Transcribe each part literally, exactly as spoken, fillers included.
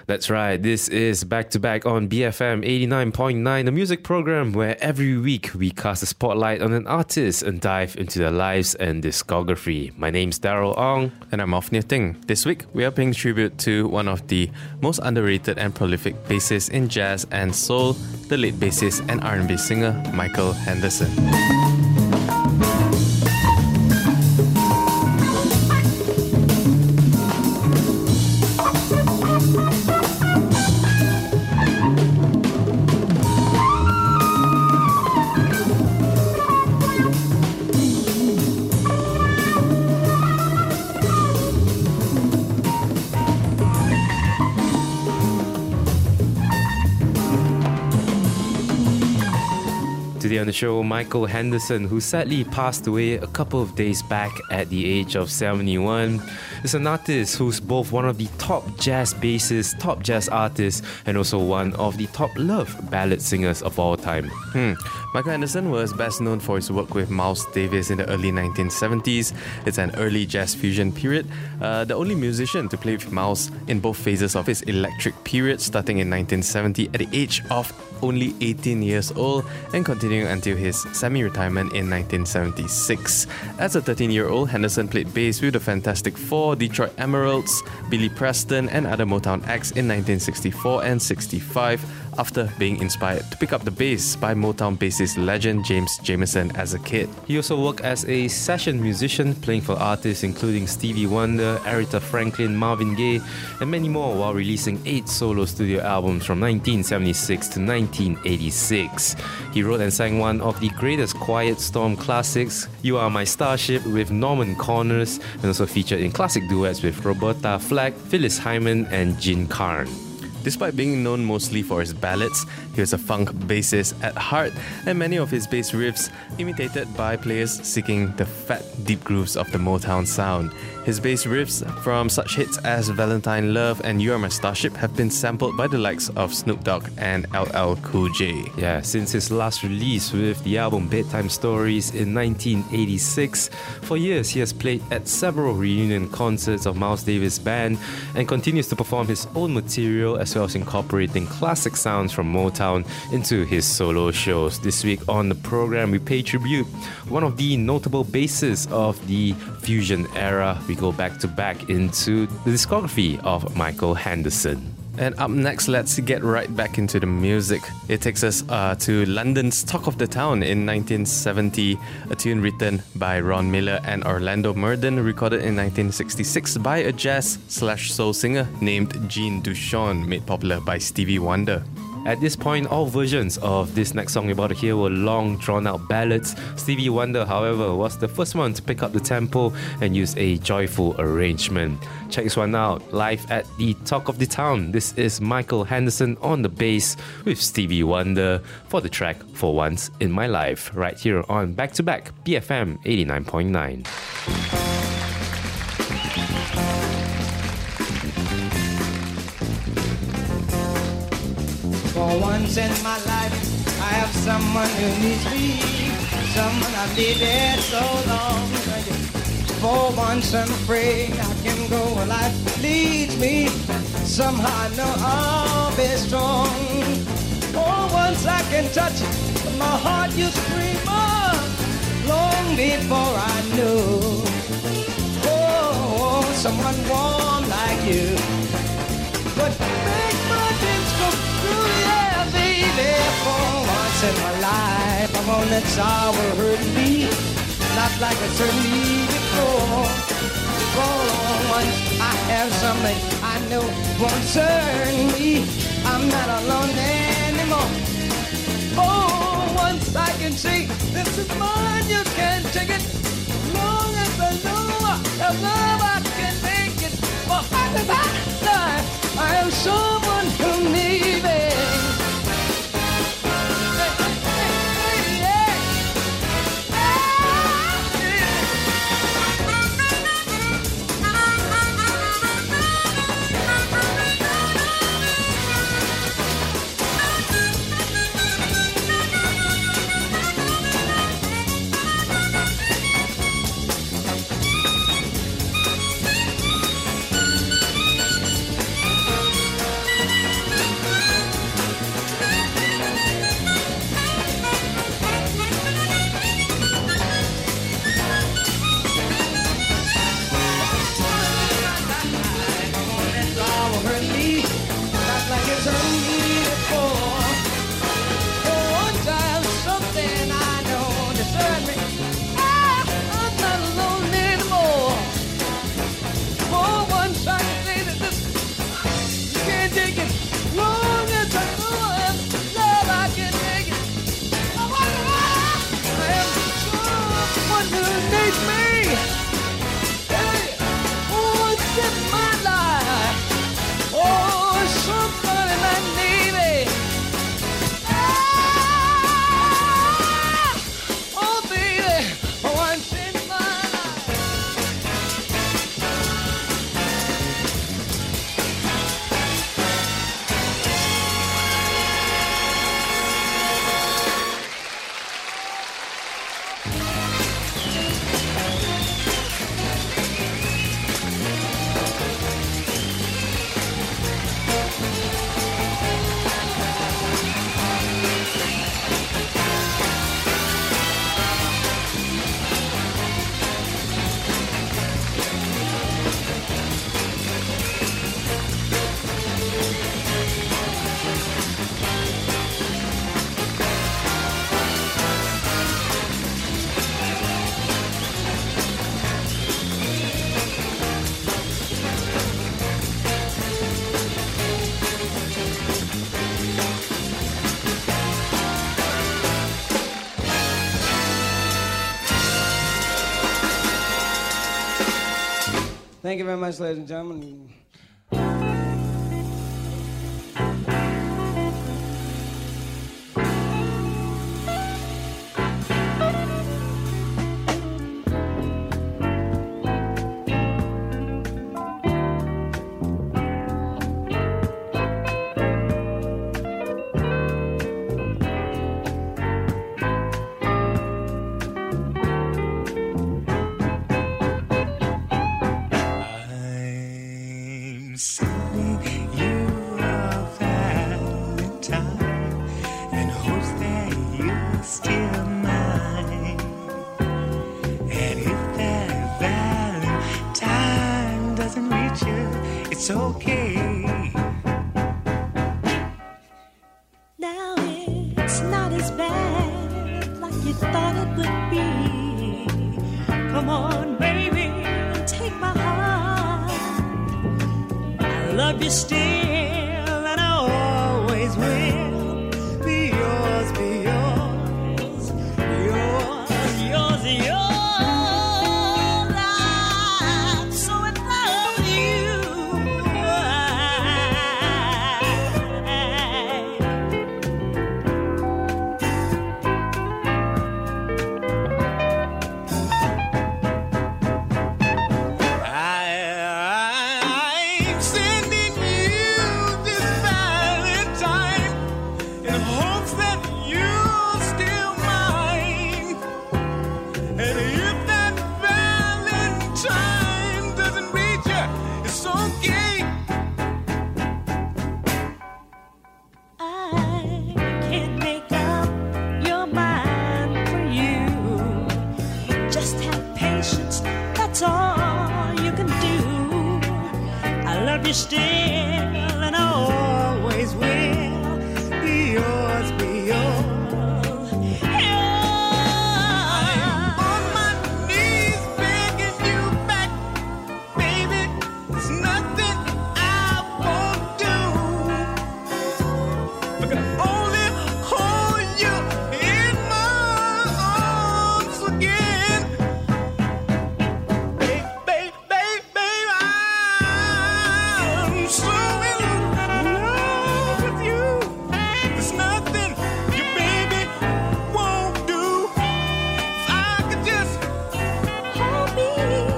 That's right. This is Back to Back on B F M eighty-nine point nine, the music program where every week we cast a spotlight on an artist and dive into their lives and discography. My name's Daryl Ong. And I'm Afnia Ting. This week, we are paying tribute to one of the most underrated and prolific bassists in jazz and soul, the late bassist and R and B singer Michael Henderson. Today on the show, Michael Henderson, who sadly passed away a couple of days back at the age of seventy-one, is an artist who's both one of the top jazz bassists, top jazz artists, and also one of the top loved ballad singers of all time. Hmm. Michael Henderson was best known for his work with Miles Davis in the early nineteen seventies. It's an early jazz fusion period. Uh, the only musician to play with Miles in both phases of his electric period, starting in nineteen seventy at the age of only eighteen years old and continuing until his semi-retirement in nineteen seventy-six. As a thirteen-year-old, Henderson played bass with the Fantastic Four, Detroit Emeralds, Billy Preston, and other Motown acts in nineteen sixty-four and sixty-five, after being inspired to pick up the bass by Motown bassist legend James Jamerson as a kid. He also worked as a session musician, playing for artists including Stevie Wonder, Aretha Franklin, Marvin Gaye, and many more, while releasing eight solo studio albums from nineteen seventy-six to nineteen eighty-six. He wrote and sang one of the greatest Quiet Storm classics, You Are My Starship, with Norman Connors, and also featured in classic duets with Roberta Flack, Phyllis Hyman, and Jean Carn. Despite being known mostly for his ballads, he was a funk bassist at heart, and many of his bass riffs imitated by players seeking the fat, deep grooves of the Motown sound. His bass riffs from such hits as Valentine Love and You Are My Starship have been sampled by the likes of Snoop Dogg and L L Cool J. Yeah, since his last release with the album Bedtime Stories in nineteen eighty-six, for years he has played at several reunion concerts of Miles Davis' band and continues to perform his own material as well as incorporating classic sounds from Motown into his solo shows. This week on the program, we pay tribute one of the notable bassists of the fusion era. We go back to back into the discography of Michael Henderson. And up next, let's get right back into the music. It takes us uh, to London's Talk of the Town in nineteen seventy, a tune written by Ron Miller and Orlando Murden, recorded in nineteen sixty-six by a jazz slash soul singer named Jean Duchon, made popular by Stevie Wonder. At this point, all versions of this next song you're about to hear were long, drawn-out ballads. Stevie Wonder, however, was the first one to pick up the tempo and use a joyful arrangement. Check this one out, live at the Talk of the Town. This is Michael Henderson on the bass with Stevie Wonder for the track For Once in My Life, right here on Back to Back, B F M eighty-nine point nine. For once in my life, I have someone who needs me, someone I've needed so long. For once I'm afraid I can go where life leads me, somehow I know I'll be strong. For once I can touch my heart, you scream up long before I knew. Oh, someone warm like you would make my dreams come true, yeah, baby. For once in my life, I won't let sorrow hurt me, not like it's hurt me before. For once I have something I know won't turn me, I'm not alone anymore. Oh, once I can say, this is mine, you can't take it. Long as I know of love, I can make it. For after that life, I am someone who needs me. very much, ladies and gentlemen. It's okay. Now it's not as bad like you thought it would be. Come on, baby, take my heart. I love you still, and I always will. Be yours, be yours, yours, yours, yours. You still, and I always will. Be yours, be yours. Yeah. I'm on my knees begging you back, baby. There's nothing I won't do. I can only hold you in my arms again. Baby, baby, baby, baby. So in love with you, there's nothing your baby won't do. If I could just hold me,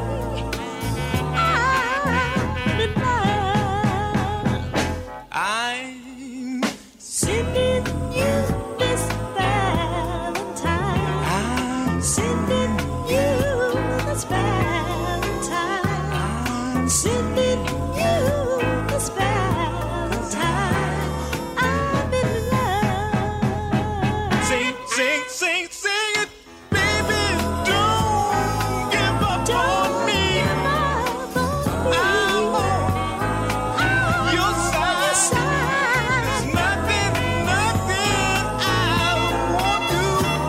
I'm in love. I'm sending you this Valentine. I'm sending you this Valentine. I'm sending you this Valentine. I'm in love. Sing, sing, sing, sing it, baby. Don't give up on me. I'm on your side. There's nothing, nothing I won't do.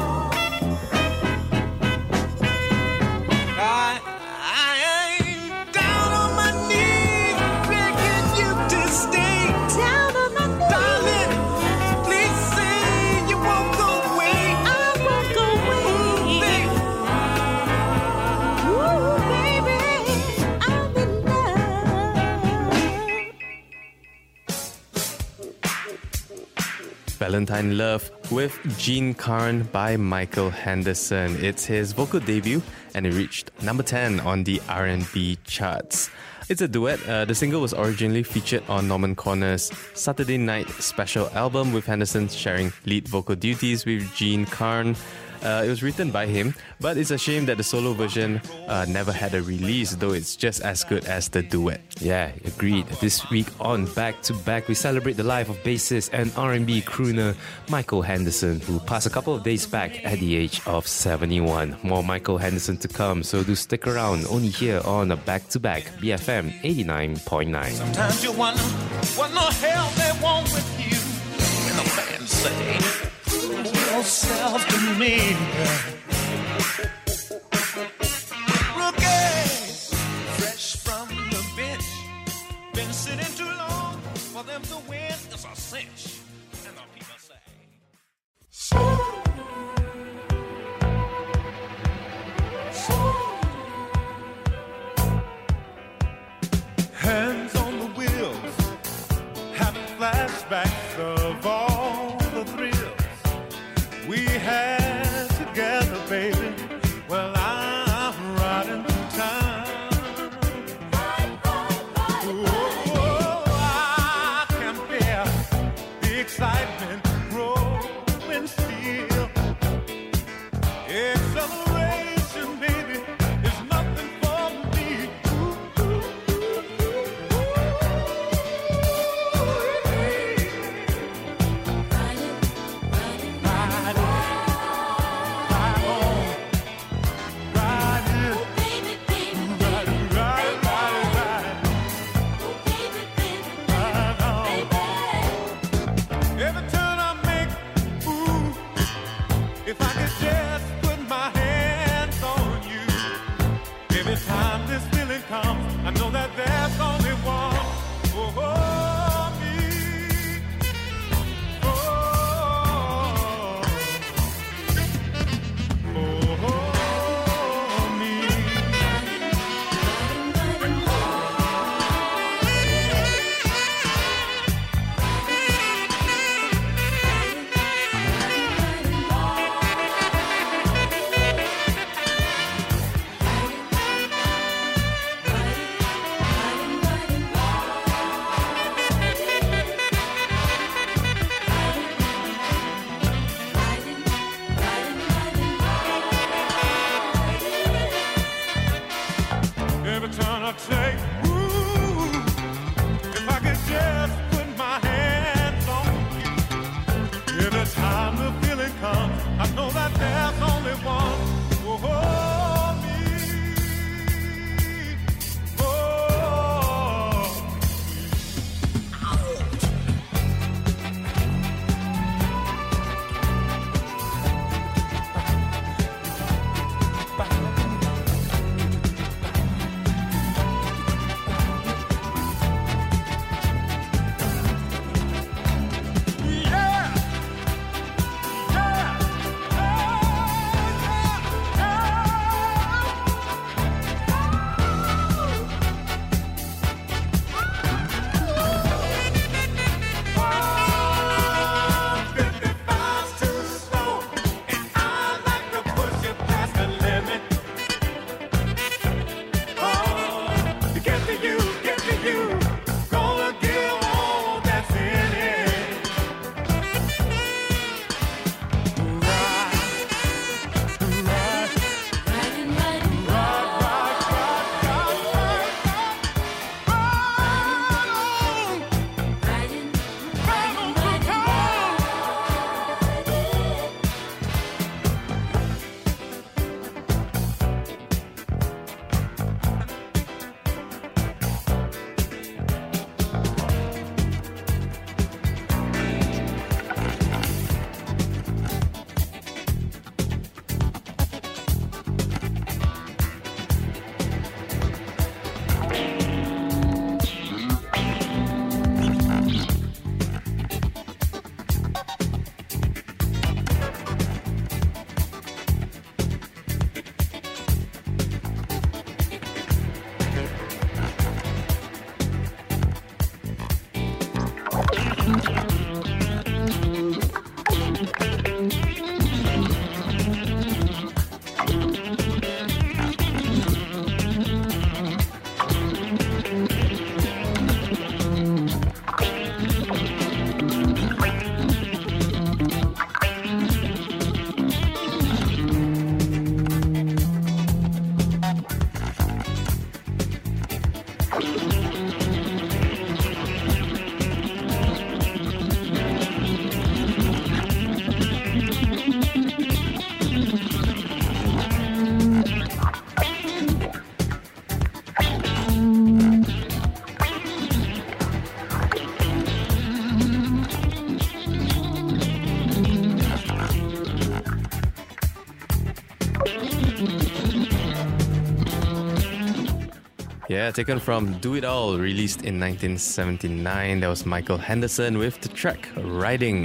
I, I ain't down on my knees begging you to stay. Down on my knees. Darling, please say you won't go away. I won't go away. Baby. Ooh, baby, I'm in love. Valentine Love with Gene Carn by Michael Henderson. It's his vocal debut and it reached number ten on the R and B charts. It's a duet. Uh, the single was originally featured on Norman Connor's Saturday Night Special album, with Henderson sharing lead vocal duties with Gene Carn. Uh, it was written by him, but it's a shame that the solo version uh, never had a release, though it's just as good as the duet. Yeah, agreed. This week on Back to Back, we celebrate the life of bassist and R and B crooner Michael Henderson, who passed a couple of days back at the age of seventy-one. More Michael Henderson to come, so do stick around, only here on a Back to Back, B F M eighty-nine point nine. Sometimes you wonder what in the hell they want with you. When the fans say, prove yourself to me. Rookies, fresh from the bench, been sitting too long for them to win. It's a cinch, and the people say. flashbacks of all the thrills we had together, baby. Well, I'm riding through time. Oh, I can bear the excitement growing still. Acceleration, baby, is nothing for me. Every turn I make, ooh, if I could just put my hands on you. Every time this feeling comes, I know that there's only one. Oh, oh, me. Oh, oh, oh, me. Every turn I take, ooh, if I could just put my hands on you. Every time the feeling comes, I know that there's only one. Oh, oh, me. Oh, Yeah, taken from Do It All, released in nineteen seventy-nine. That was Michael Henderson with the track Riding.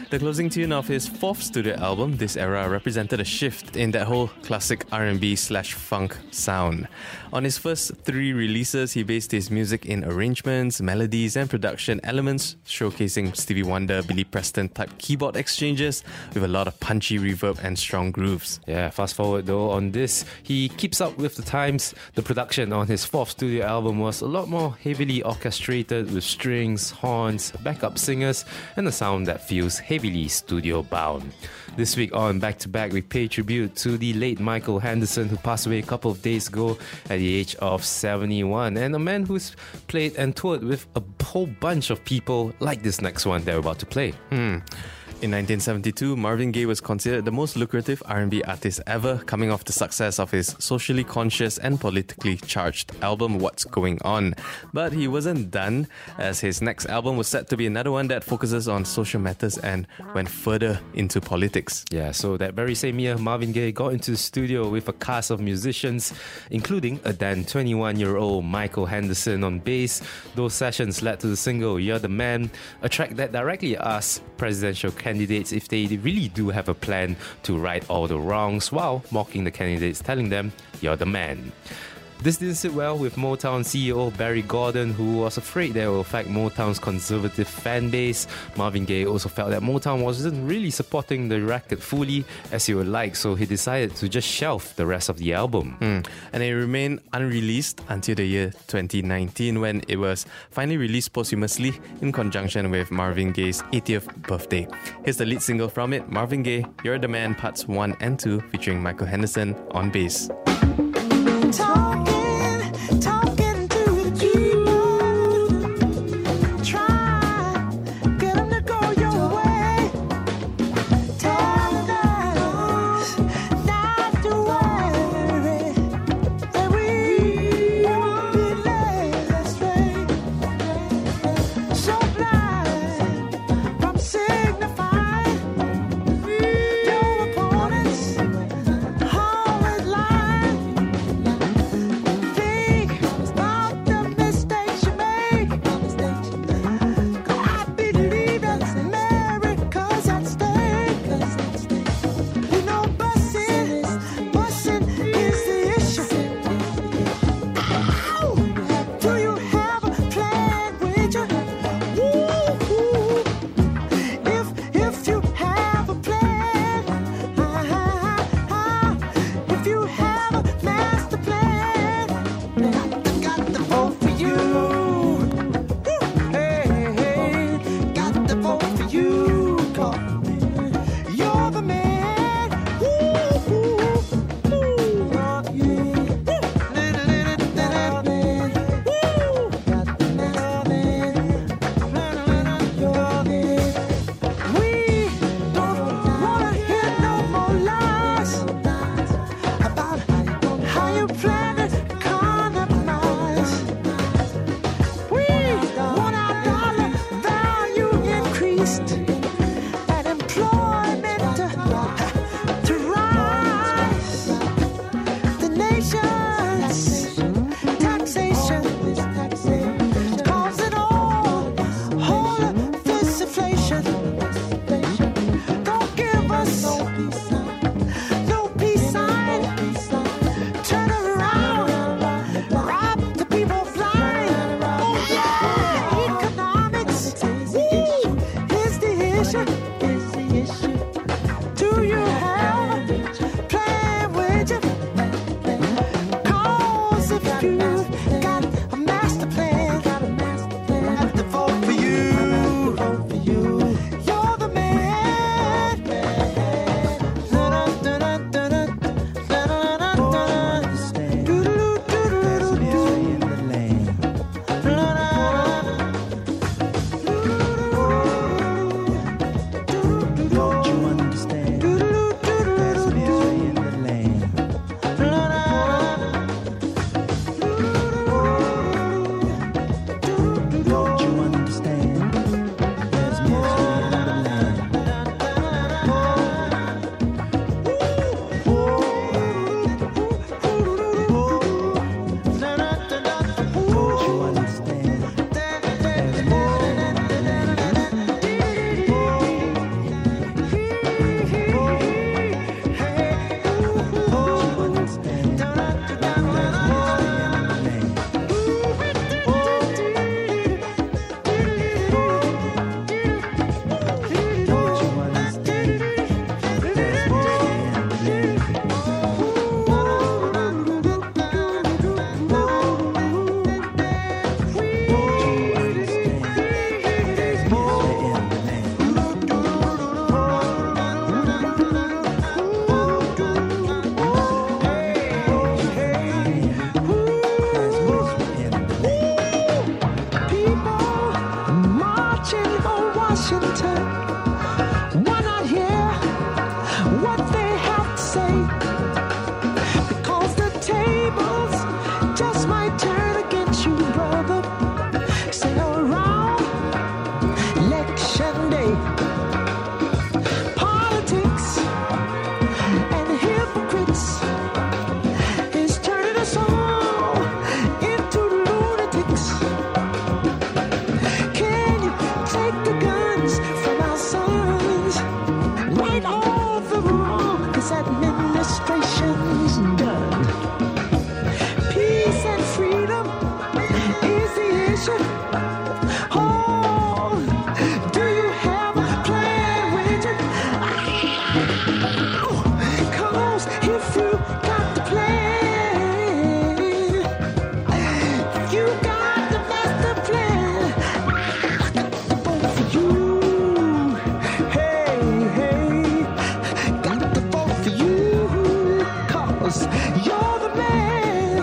The closing tune of his fourth studio album, this era represented a shift in that whole classic R and B slash funk sound. On his first three releases, he based his music in arrangements, melodies and production elements, showcasing Stevie Wonder, Billy Preston type keyboard exchanges with a lot of punchy reverb and strong grooves. Yeah, fast forward though, on this, he keeps up with the times. The production on his fourth studio album was a lot more heavily orchestrated with strings, horns, backup singers, and a sound that feels heavily studio bound. This week on Back to Back, we pay tribute to the late Michael Henderson, who passed away a couple of days ago at the age of seventy-one, and a man who's played and toured with a whole bunch of people like this next one that we're about to play. Hmm. In nineteen seventy-two, Marvin Gaye was considered the most lucrative R and B artist ever, coming off the success of his socially conscious and politically charged album What's Going On. But he wasn't done, as his next album was set to be another one that focuses on social matters and went further into politics. Yeah, so that very same year, Marvin Gaye got into the studio with a cast of musicians, including a then twenty-one-year-old Michael Henderson on bass. Those sessions led to the single You're the Man, a track that directly asks presidential candidates if they really do have a plan to right all the wrongs, while mocking the candidates, telling them, you're the man. This didn't sit well with Motown C E O Barry Gordon, who was afraid that it will affect Motown's conservative fan base. Marvin Gaye also felt that Motown wasn't really supporting the record fully as he would like, so he decided to just shelve the rest of the album. Mm. And it remained unreleased until the year twenty nineteen, when it was finally released posthumously in conjunction with Marvin Gaye's eightieth birthday. Here's the lead single from it, Marvin Gaye, You're the Man, Parts one and two, featuring Michael Henderson on bass. Talking, talking to the people. Try, get them to go your way. Tell us not to worry, that we won't be led astray. So blind from signifying your opponents always lie. Think about the mistakes you make. I believe that America's at stake. You know, busing, busing is the issue. Ow! Do you have a plan, Richard? Woo-hoo. If, if you have a plan, ah, ah, ah, if you have a master plan, I got the vote for you. Hey, hey, got the vote for you. Call me. You're the man. Ooh, ooh, ooh. Got the man. Ooh. Got the man. You're the- We don't wanna hear no more lies about how you plan to economize. We want our dollar value increased and employment to, to rise. The nation's taxation is causing all, all of this inflation. Don't give us no peace sign. Turn around, rob the people blind. Oh yeah, economics, ooh, is the Washington. Why not hear what they have to say? Because the tables just might turn against you, brother. Say around election day, politics and hypocrites is turning us all into lunatics. Can you take the guns from our sons? Right off the wrong this administration's done. Peace and freedom is the issue. Oh, do you have a plan with it? Cause if you got the plan, you got the master plan. I got the vote for you. Hey, hey, got the vote for you. Cause you're the man.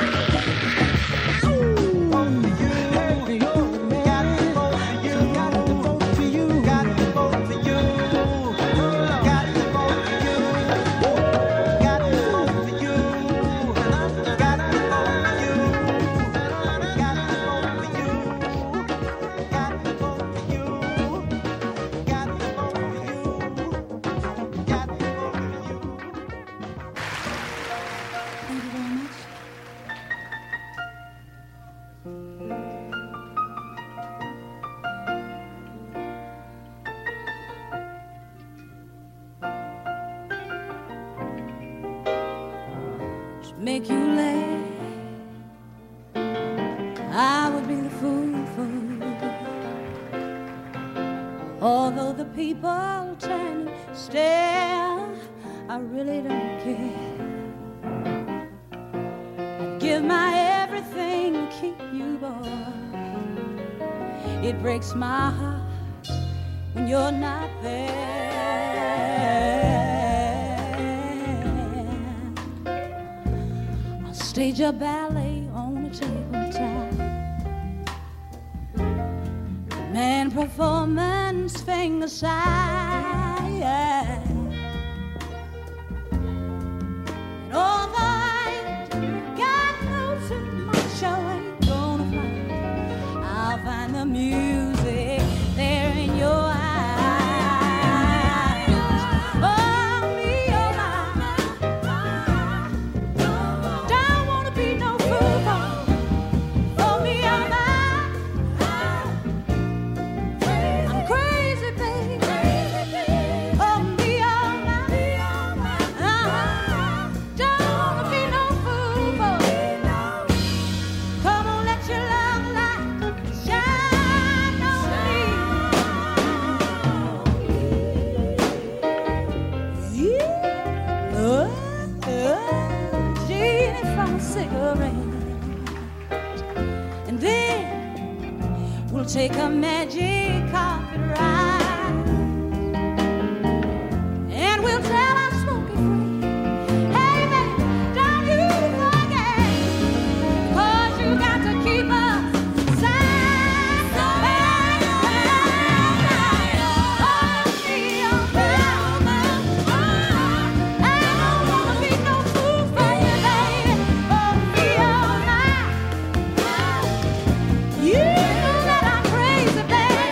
Hey, you're the man. Got the vote for you. Got the vote for you. Got the vote for you. Got the vote for you. Got the vote for you. Got the vote for you. Got the vote for you. Got the vote for you. Got the vote for you. Got the vote for you. Thank you very much. To make you laugh, I would be the fool for you. Although the people turn and stare, I really don't care. I'd give my everything to keep you, boy. It breaks my heart when you're not there. I'll stage a ballet on a tabletop. Man performance, finger side. And although I got no too much, I ain't gonna find. I'll find the music there in your eyes. Oh, me, oh, my. Don't wanna be no fool for, for me, oh, my. I'm crazy, baby. Oh, me, oh, my. Uh-huh. Don't wanna be no fool for. Come on, let your love light shine on me. Yeah. Oh, oh, Genie from a cigarette. And then we'll take a magic carpet ride. And we'll tell our smoky friend, hey, baby, don't you forget. Cause you got to keep us side by side. Oh, me, oh, my. I don't wanna be no fool for you, baby. Oh, me, oh, my. You know that I'm crazy, baby.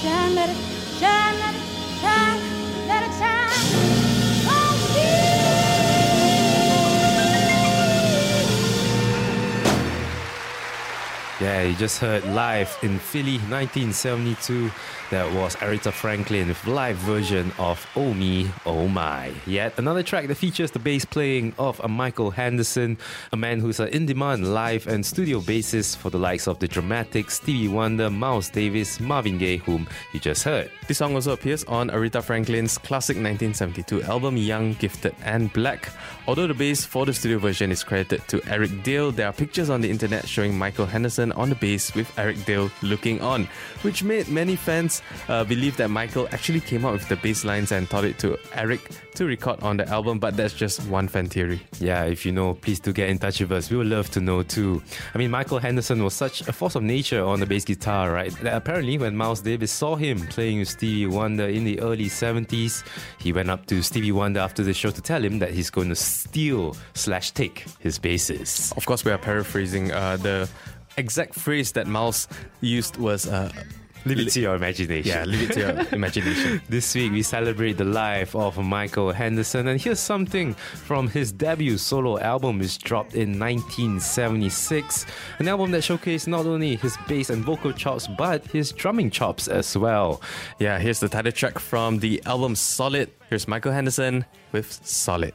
shine, let it shine, let it shine, let it shine on me. Yeah, you just heard live in Philly, nineteen seventy-two. That was Aretha Franklin with live version of Oh Me, Oh My. Yet another track that features the bass playing of a Michael Henderson, a man who's an in-demand live and studio bassist for the likes of The Dramatics, Stevie Wonder, Miles Davis, Marvin Gaye, whom you just heard. This song also appears on Aretha Franklin's classic nineteen seventy-two album Young, Gifted and Black. Although the bass for the studio version is credited to Eric Dale, there are pictures on the internet showing Michael Henderson on the bass with Eric Dale looking on, which made many fans uh, believe that Michael actually came up with the bass lines and taught it to Eric to record on the album, but that's just one fan theory. Yeah, if you know, please do get in touch with us. We would love to know too. I mean, Michael Henderson was such a force of nature on the bass guitar, right? That apparently when Miles Davis saw him playing with Stevie Wonder in the early seventies, he went up to Stevie Wonder after the show to tell him that he's going to steal slash take his basses. Of course, we are paraphrasing. Uh, the exact phrase that Miles used was... Uh, Leave it to your imagination. Yeah, leave it to your imagination. This week we celebrate the life of Michael Henderson, and here's something from his debut solo album, which dropped in nineteen seventy-six. An album that showcased not only his bass and vocal chops, but his drumming chops as well. Yeah, here's the title track from the album Solid. Here's Michael Henderson with Solid.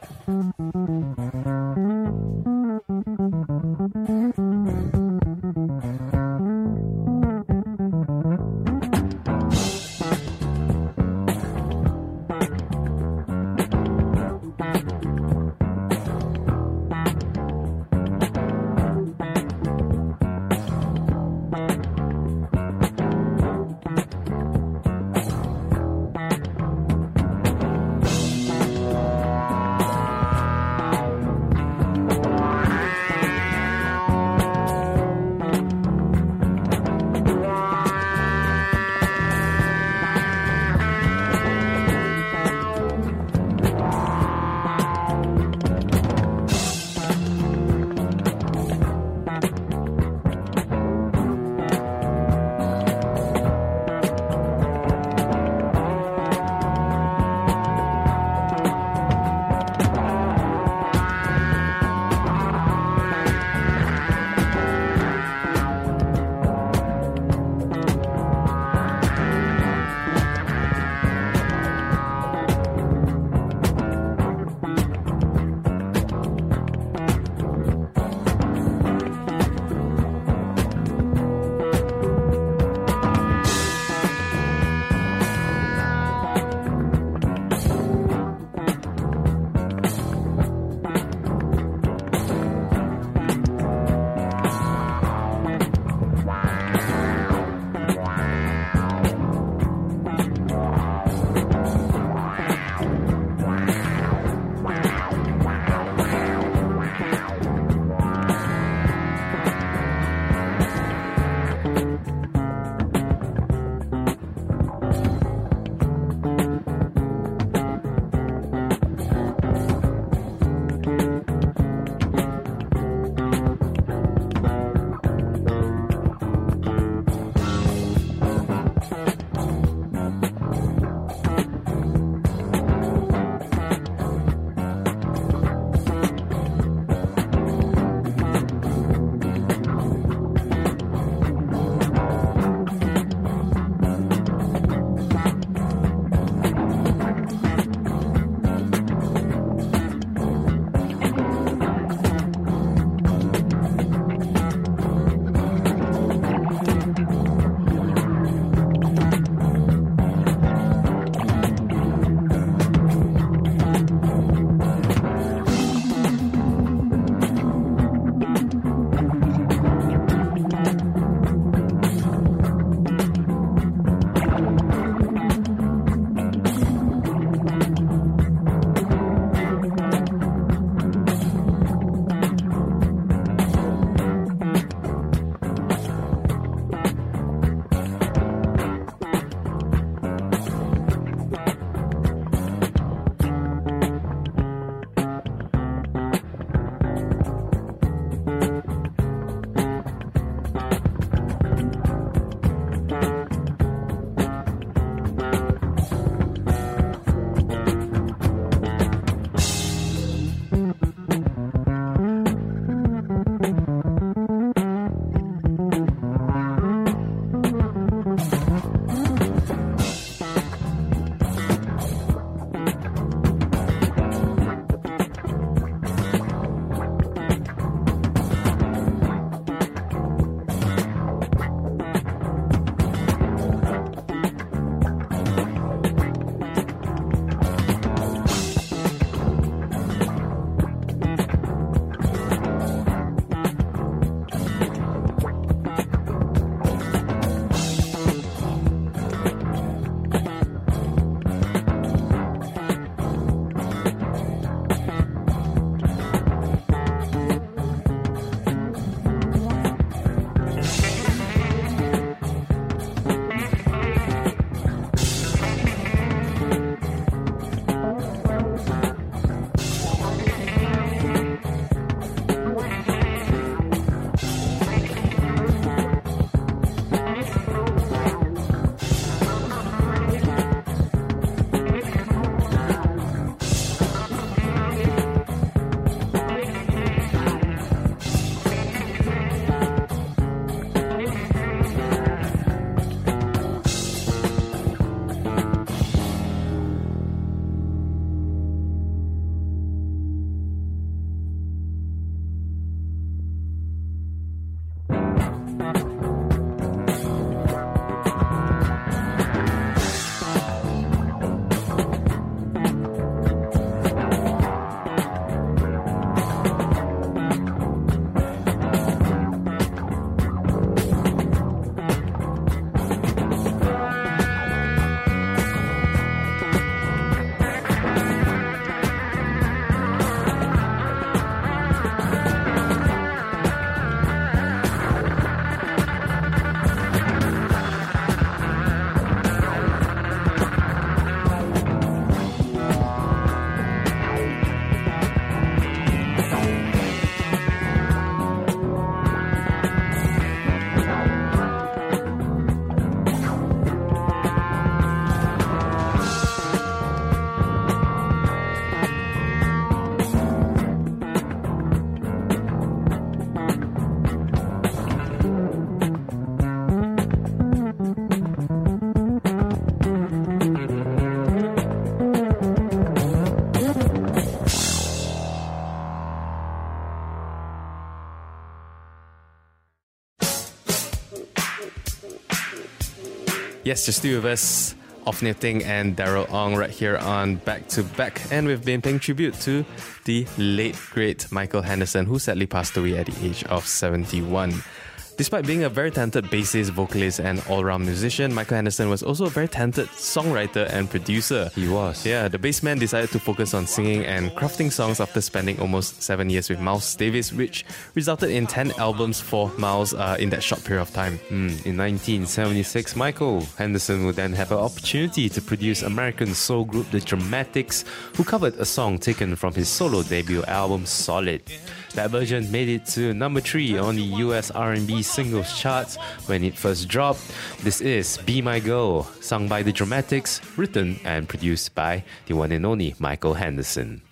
Yes, just two of us, Ofnir Ting and Daryl Ong, right here on Back to Back. And we've been paying tribute to the late, great Michael Henderson, who sadly passed away at the age of seventy-one. Despite being a very talented bassist, vocalist, and all-round musician, Michael Henderson was also a very talented songwriter and producer. He was. Yeah, the bassman decided to focus on singing and crafting songs after spending almost seven years with Miles Davis, which resulted in ten albums for Miles uh, in that short period of time. Mm, in nineteen seventy-six, Michael Henderson would then have an opportunity to produce American soul group The Dramatics, who covered a song taken from his solo debut album Solid. That version made it to number three on the U S R and B singles charts when it first dropped. This is Be My Girl, sung by The Dramatics, written and produced by the one and only Michael Henderson.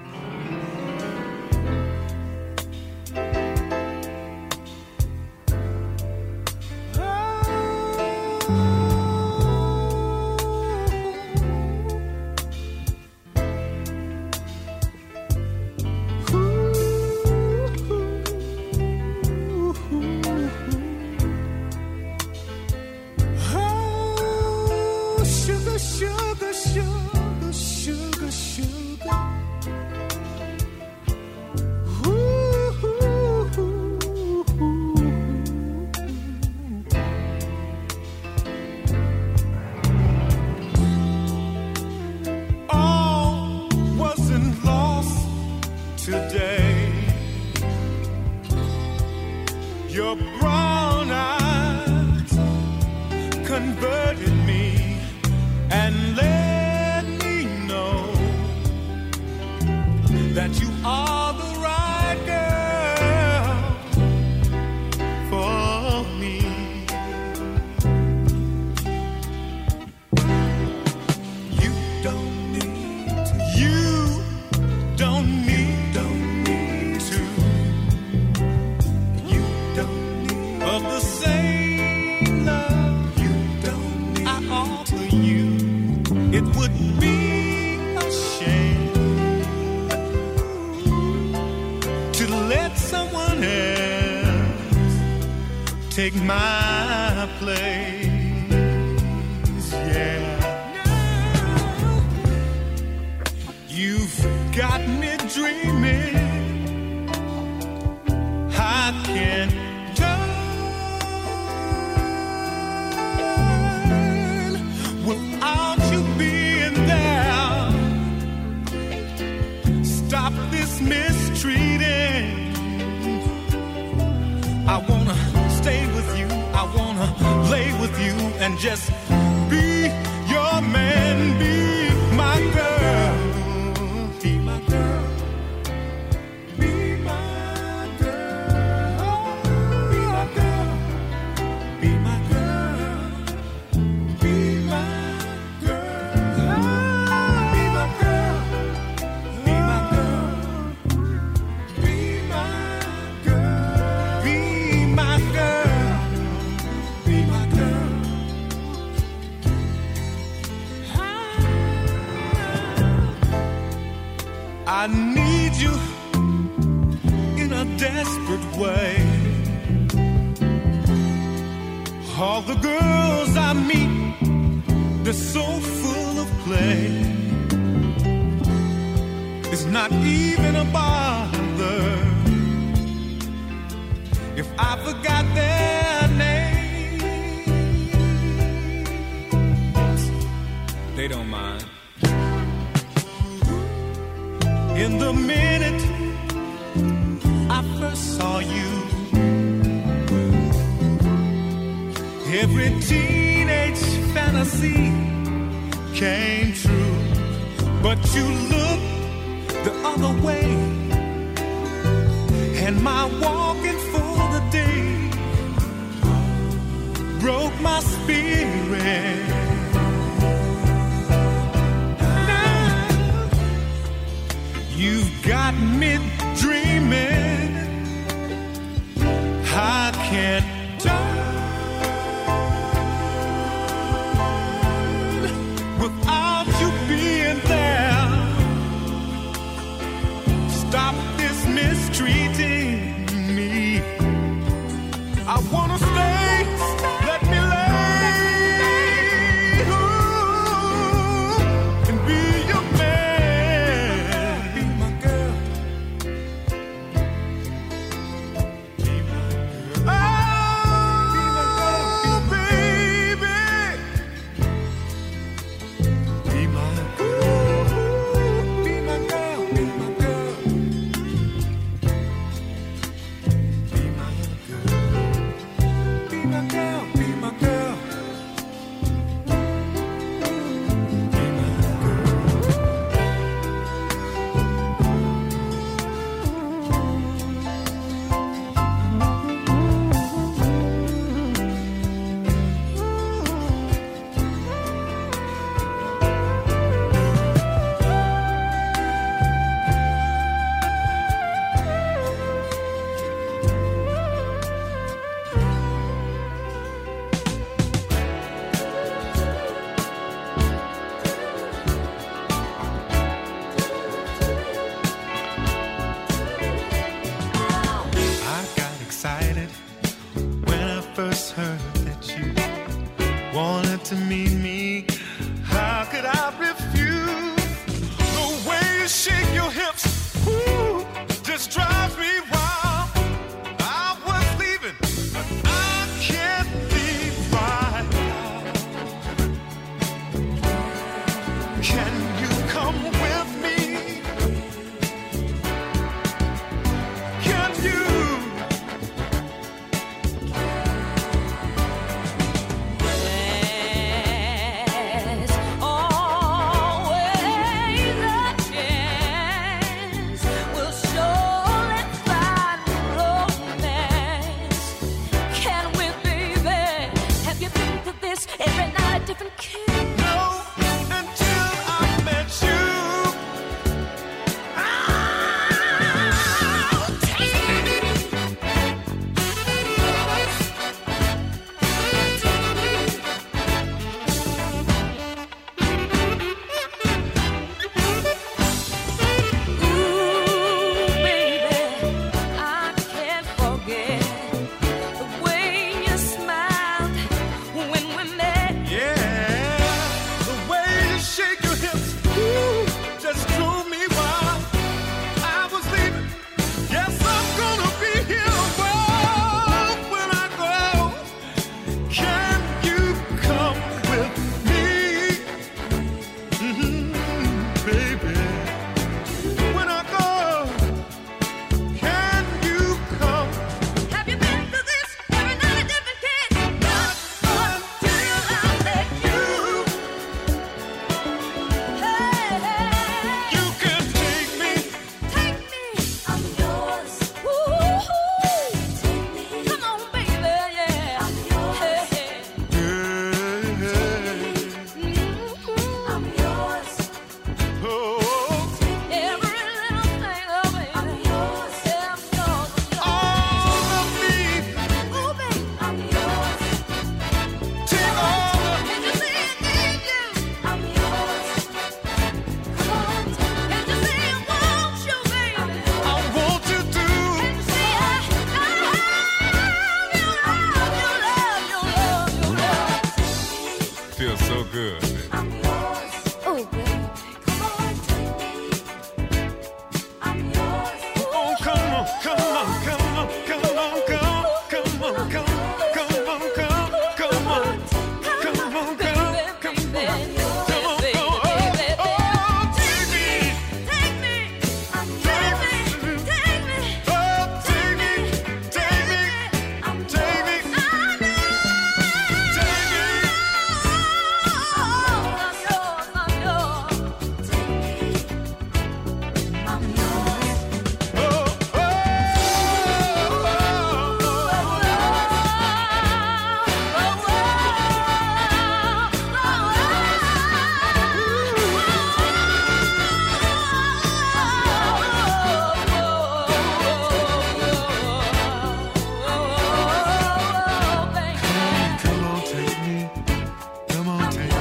Sugar, sugar, sugar, sugar. Ooh, ooh, ooh, ooh. All wasn't lost today. Your brown eyes converted me and let me know that you are the right girl for me. You don't need to. You don't need, don't need to. You don't need of the same love. You don't need I offer you. It would be a shame to let someone else take my place. Yeah, you've got me dreaming. I can't turn without you being there. Stop this mistreating. I wanna stay with you. I wanna lay with you and just be your man. Be my girl. Be my girl. Be my girl. Be my girl. Be my girl. Be my girl. Be my girl. Be my girl. Be my girl. Be my girl. Be my girl. I need you in a desperate way. All the girls I meet, they're so full of play. It's not even a bother if I forgot their names. They don't mind. In the minute I first saw you, every teenage fantasy came true. But you looked the other way, and my walking for the day broke my spirit. You've got me dreaming. I can't turn without you being there. Stop this mistreating me. I wanna stay. Let me lay to meet me. How could I refuse? The way you shake your hips, ooh, just drives me wild. I was leaving, but I can't leave right now. Can you come with me? Can you? There's always a chance we'll surely find romance. Can we, baby? Have you been through this every night, a different kiss? No, until I met you. Ah, Ooh, baby, I can't forget the way you smiled when we met. yeah, the way you shake your hips, ooh, just drove me wild. I was leaving, yes, I'm gonna be here a while when I go. Can you come with me, Mhm, baby? When I go, can you come? Have you been through this every night, a different kiss? Not until I let you. Hey, You can take me. take me, I'm yours. Ooh, take me, come on, baby, yeah. I'm yours. Hey, I'm yours. Oh, Every little thing, oh baby, I'm yours. Yeah, I'm yours. all of me. Ooh, baby, I'm yours. Take all of Can you see I need you? I'm yours. Come on, can you see I want you, baby? I want you to. Can you see I love you, love you, love you, love you, love you? Feels so good. I'm yours. Oh, baby, come on, take me. I'm yours. Oh, come on, come on, come on, come on, come on, come on, come on, come on, come on, come on, come on, come on, come on, come on, come on. Oh, take me, Take me, I'm take me, take me, oh, take me, take me, I'm take me, I'm yours. take me. Come on, take me. Come on, take me.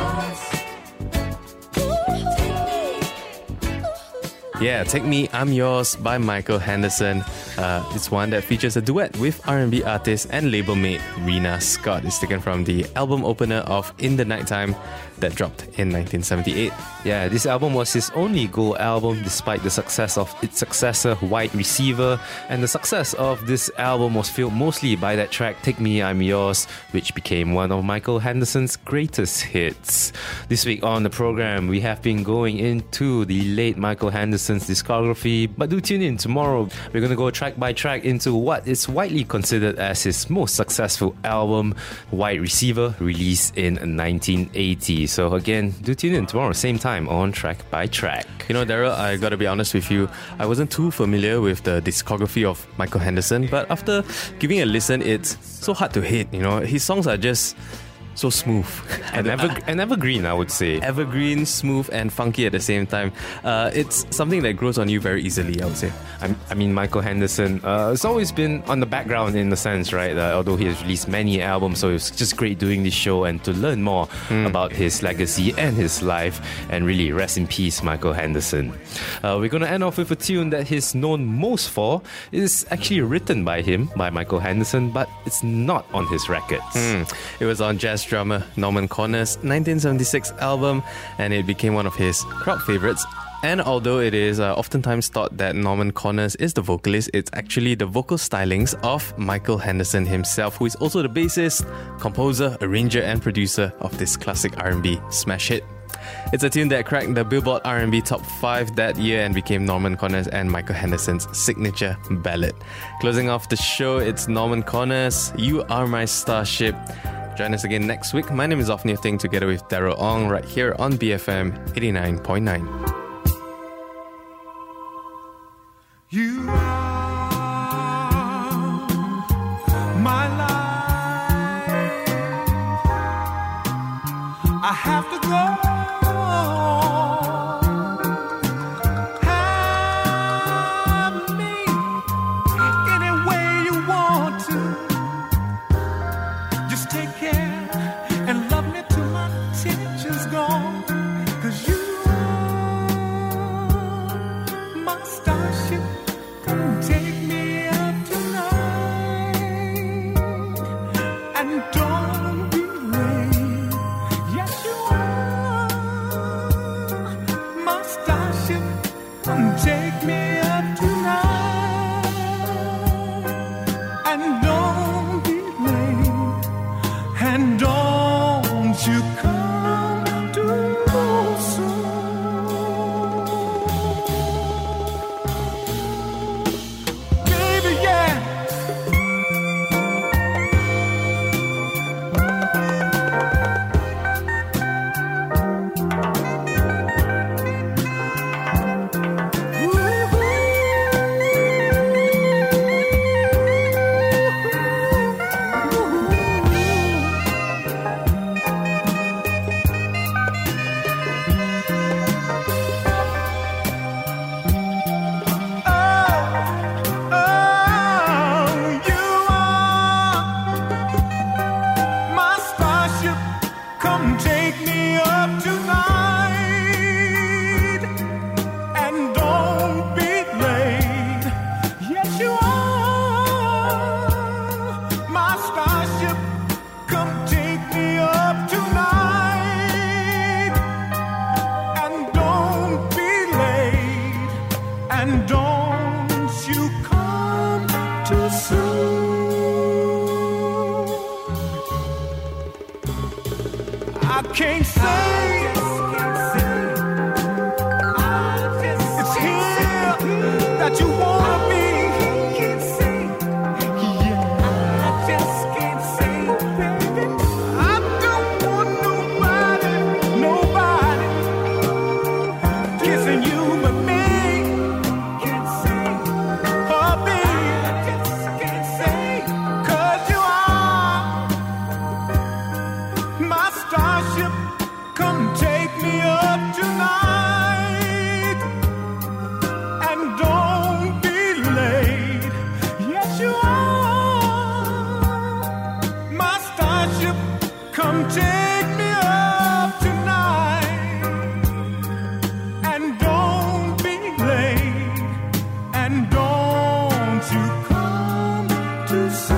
Yeah, Take Me, I'm Yours by Michael Henderson. Uh, it's one that features a duet with R and B artist and label mate Rena Scott. It's taken from the album opener of In the Nighttime that dropped in nineteen seventy-eight. Yeah, this album was his only gold album despite the success of its successor, White Receiver, and the success of this album was fueled mostly by that track, Take Me, I'm Yours, which became one of Michael Henderson's greatest hits. This week on the program, we have been going into the late Michael Henderson's discography, but do tune in tomorrow. We're going to go track by track into what is widely considered as his most successful album, White Receiver, released in nineteen eighty. So again, do tune in tomorrow, same time on Track by Track. You know, Daryl, I gotta be honest with you, I wasn't too familiar with the discography of Michael Henderson, but after giving a listen, it's so hard to hate, you know. His songs are just so smooth. An, ever, an evergreen, I would say. Evergreen, smooth, and funky at the same time. Uh, it's something that grows on you very easily, I would say. I, I mean, Michael Henderson uh, has always been on the background in a sense, right? Uh, although he has released many albums, so it's just great doing this show and to learn more mm. about his legacy and his life. And really, rest in peace, Michael Henderson. Uh, we're going to end off with a tune that he's known most for. It's actually written by him, by Michael Henderson, but it's not on his records. Mm. It was on Jazz drummer Norman Connor's nineteen seventy-six album, and it became one of his crowd favourites. And although it is uh, oftentimes thought that Norman Connors is the vocalist, it's actually the vocal stylings of Michael Henderson himself, who is also the bassist, composer, arranger and producer of this classic R and B smash hit. It's a tune that cracked the Billboard R and B Top five that year and became Norman Connors and Michael Henderson's signature ballad. Closing off the show, it's Norman Connors, You Are My Starship. Join us again next week. My name is Off Newting, together with Daryl Ong, right here on B F M eighty-nine point nine. You are my life. I have to go. Have me any way you want to. Just take care and love me till my tension's gone. 'Cause you are my starship. Take me up tonight and don't be late. Yes, you are my starship. Take me up tonight and don't be late. And don't you come too soon. I can't say it's here that you wanna be. Yeah, I just can't say, baby. I don't want nobody, nobody kissing you but me. Can't say, oh baby, I just can't say, 'cause you are my starship. Come take me up tonight and don't be late. Yes, you are my starship. Come take me up tonight and don't be late. And don't you come too soon.